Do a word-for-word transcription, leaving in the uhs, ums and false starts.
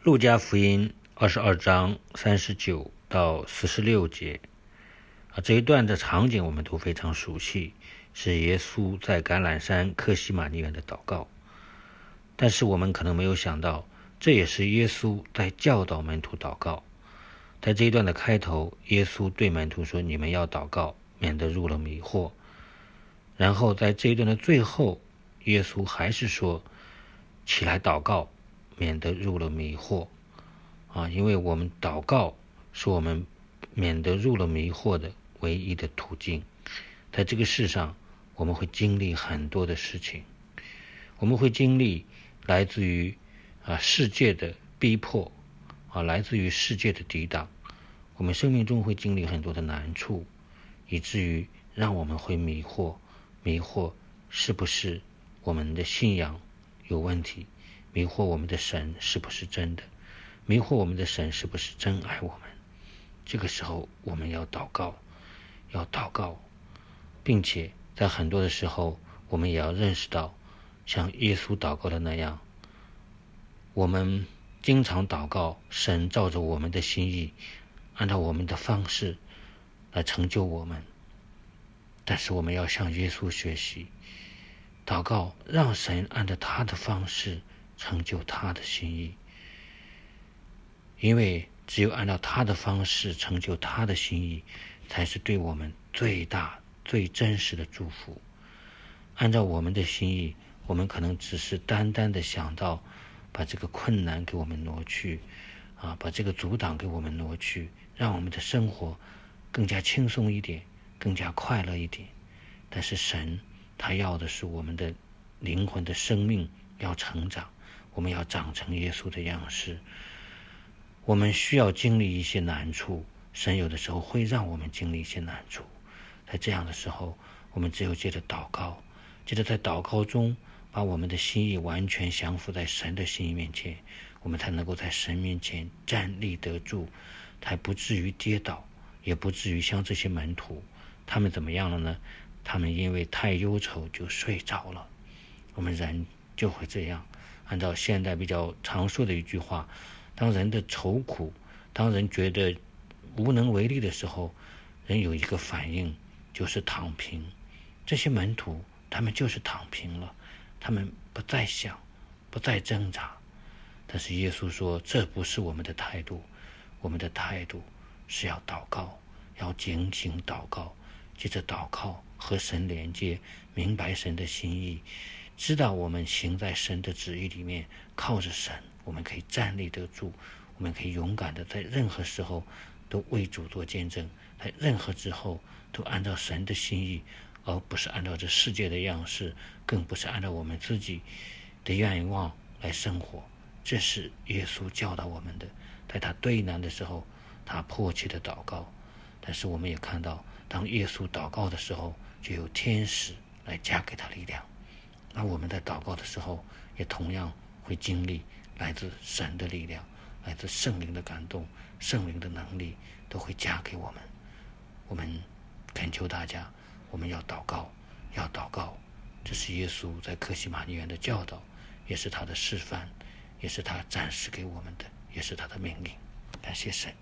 路加福音二十二章三十九到四十六节啊，这一段的场景我们都非常熟悉，是耶稣在橄榄山客西马尼园的祷告。但是我们可能没有想到，这也是耶稣在教导门徒祷告。在这一段的开头，耶稣对门徒说：你们要祷告，免得入了迷惑。然后在这一段的最后，耶稣还是说：起来祷告，免得入了迷惑啊！因为我们祷告是我们免得入了迷惑的唯一的途径。在这个世上，我们会经历很多的事情，我们会经历来自于啊世界的逼迫啊，来自于世界的抵挡，我们生命中会经历很多的难处，以至于让我们会迷惑，迷惑是不是我们的信仰有问题，迷惑我们的神是不是真的，迷惑我们的神是不是真爱我们。这个时候我们要祷告，要祷告，并且在很多的时候我们也要认识到，像耶稣祷告的那样，我们经常祷告，神照着我们的心意，按照我们的方式来成就我们。但是我们要向耶稣学习，祷告让神按照他的方式成就他的心意，因为只有按照他的方式成就他的心意，才是对我们最大最真实的祝福。按照我们的心意，我们可能只是单单的想到把这个困难给我们挪去啊，把这个阻挡给我们挪去，让我们的生活更加轻松一点，更加快乐一点。但是神他要的是我们的灵魂的生命要成长，我们要长成耶稣的样式。我们需要经历一些难处，神有的时候会让我们经历一些难处。在这样的时候，我们只有借着祷告，借着在祷告中把我们的心意完全降服在神的心意面前，我们才能够在神面前站立得住，才不至于跌倒，也不至于像这些门徒，他们怎么样了呢？他们因为太忧愁就睡着了。我们人就会这样，按照现代比较常说的一句话，当人的愁苦，当人觉得无能为力的时候，人有一个反应，就是躺平。这些门徒他们就是躺平了，他们不再想，不再挣扎。但是耶稣说，这不是我们的态度，我们的态度是要祷告，要警醒祷告，接着祷告和神连接，明白神的心意，知道我们行在神的旨意里面，靠着神我们可以站立得住，我们可以勇敢的在任何时候都为主做见证，在任何之后都按照神的心意，而不是按照这世界的样式，更不是按照我们自己的愿望来生活。这是耶稣教导我们的。在他对难的时候，他迫切的祷告。但是我们也看到，当耶稣祷告的时候，就有天使来加给他力量。那我们在祷告的时候，也同样会经历来自神的力量，来自圣灵的感动，圣灵的能力都会加给我们。我们恳求大家，我们要祷告，要祷告。这是耶稣在客西马尼园的教导，也是他的示范，也是他展示给我们的，也是他的命令。感谢神。